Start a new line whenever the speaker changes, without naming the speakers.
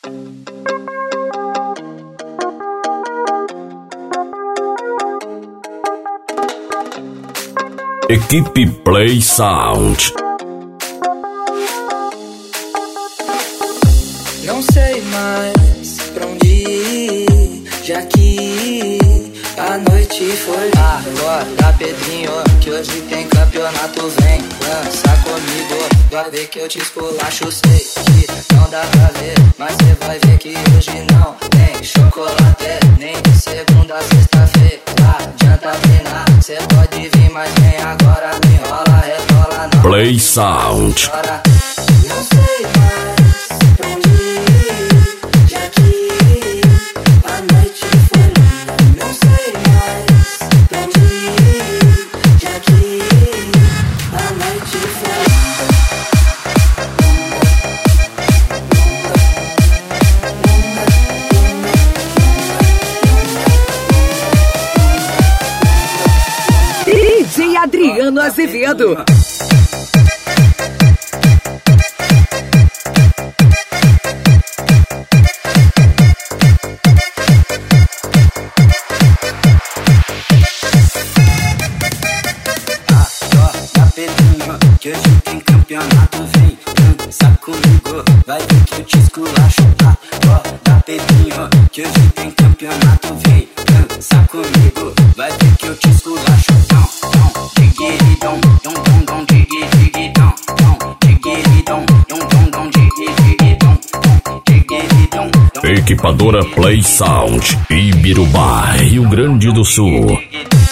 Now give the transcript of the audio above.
Equipe Play Sound.
Não sei mais pra onde ir, já que a noite foi. Acorda, Pedrinho, que hoje tem campeonato. Vem, dança comigo, vai ver que eu te esculacho. Sei que não dá pra ver, mas cê vai ver que hoje não tem chocolate, nem de segunda a sexta-feira. Adianta treinar, cê pode vir, mas vem agora. Não enrola, rebola, não.
Play Sound.
Não sei mais pra onde ir, já que a noite foi longa. Não sei mais pra onde ir, já que a noite foi longa.
DJ Adriano Azevedo.
Que hoje tem campeonato, vem dança comigo, vai ver que eu te esculacho. Acorda, Pedrinho, que hoje tem campeonato, vem dança comigo, vai ver que eu te esculacho. Digueridão, dom, dom, dom, digueridão, digueridão, dom, dom, dom, digueridão, digueridão.
Equipadora Play Sound, Ibirubá, Rio Grande do Sul.